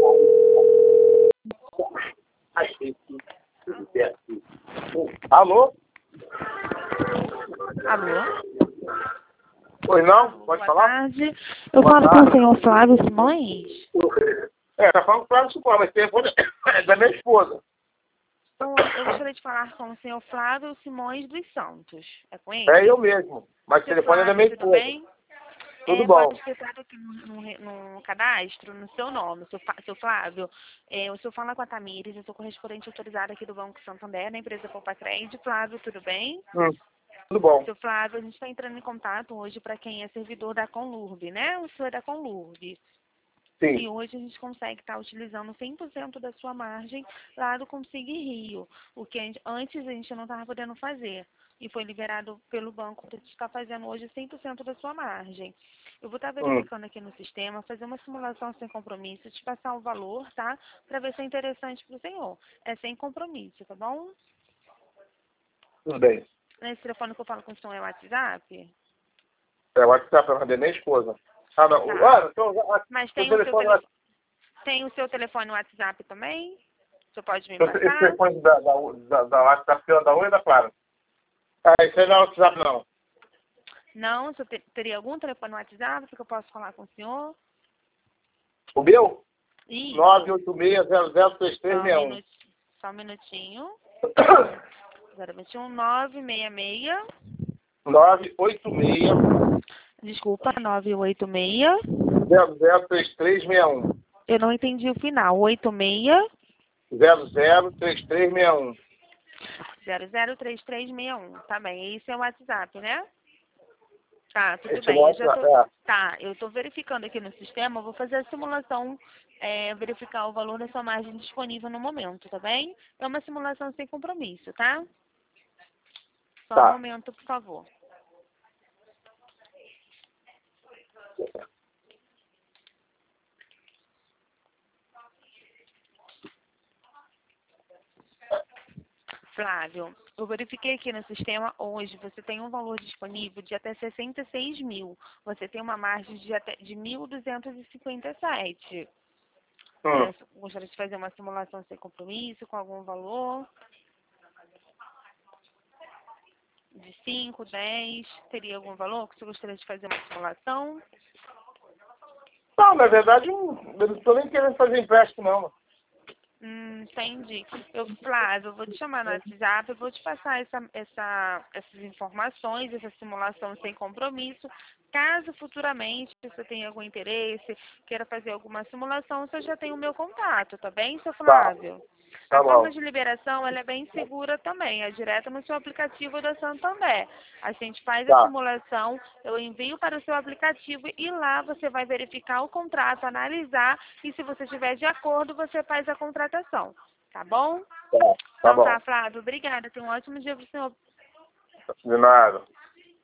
Alô? Alô? Oi, não? Pode Boa falar? tarde. Eu falo com o senhor Flávio Simões. Tá falando com o Flávio, mas o telefone é da minha esposa. Então, eu gostaria de falar com o senhor Flávio Simões dos Santos. É com ele? É eu mesmo, mas o Seu telefone é da minha Flávio, esposa. tudo bem? Tudo bom. Pode ser dado aqui no cadastro, no seu nome, seu Flávio. O senhor fala com a Tamires, eu sou correspondente autorizada aqui do Banco Santander, da empresa Poupa Crédito. Flávio, tudo bem? Tudo bom. Seu Flávio, a gente está entrando em contato hoje para quem é servidor da Conlurb, né? O senhor é da Conlurb. Sim. E hoje a gente consegue estar utilizando 100% da sua margem lá do Consigue Rio, o que antes a gente não estava podendo fazer. E foi liberado pelo banco para estar fazendo hoje 100% da sua margem. Eu vou estar verificando aqui no sistema, fazer uma simulação sem compromisso, te passar o valor, tá? Para ver se é interessante para o senhor. É sem compromisso, tá bom? Tudo bem. Esse telefone que eu falo com o senhor é o WhatsApp? É o WhatsApp é da minha esposa. Ah, não. Tá. Então, Mas o tem o seu telefone, telefone. Tem o seu telefone no WhatsApp também? O senhor pode me esse passar? telefone da WhatsApp é da Oi ou da Clara? Isso aí não é WhatsApp, não. Não, o senhor teria algum telefone no WhatsApp que eu posso falar com o senhor? O meu? Isso. 986003361. Só um minutinho. 021 966. 986 Desculpa, 986. 003361. Eu não entendi o final. 86 003361. 003361. Tá bem. Esse é o WhatsApp, né? Tá, tudo Esse bem. Eu já tô, WhatsApp, tá, eu tô verificando aqui no sistema, eu vou fazer a simulação, verificar o valor da sua margem disponível no momento, tá bem? É uma simulação sem compromisso, tá? Só um momento, por favor. Flávio, eu verifiquei aqui no sistema hoje, você tem um valor disponível de até 66 mil. Você tem uma margem de 1.257. Gostaria de fazer uma simulação sem compromisso, com algum valor? De 5, 10, teria algum valor que você gostaria de fazer uma simulação? Não, na verdade, eu não estou nem querendo fazer empréstimo, não. Entendi. Flávio, eu vou te chamar no WhatsApp, eu vou te passar essas informações, essa simulação sem compromisso. Caso futuramente você tenha algum interesse, queira fazer alguma simulação, você já tem o meu contato, tá bem, seu Flávio? Tá A bom. forma de liberação ela é bem segura também, é direto no seu aplicativo da Santander. A gente faz a simulação, eu envio para o seu aplicativo e lá você vai verificar o contrato, analisar e se você estiver de acordo, você faz a contratação. Tá bom? Tá Então bom. tá, Flávio, obrigada. Tenha um ótimo dia para o senhor. De nada.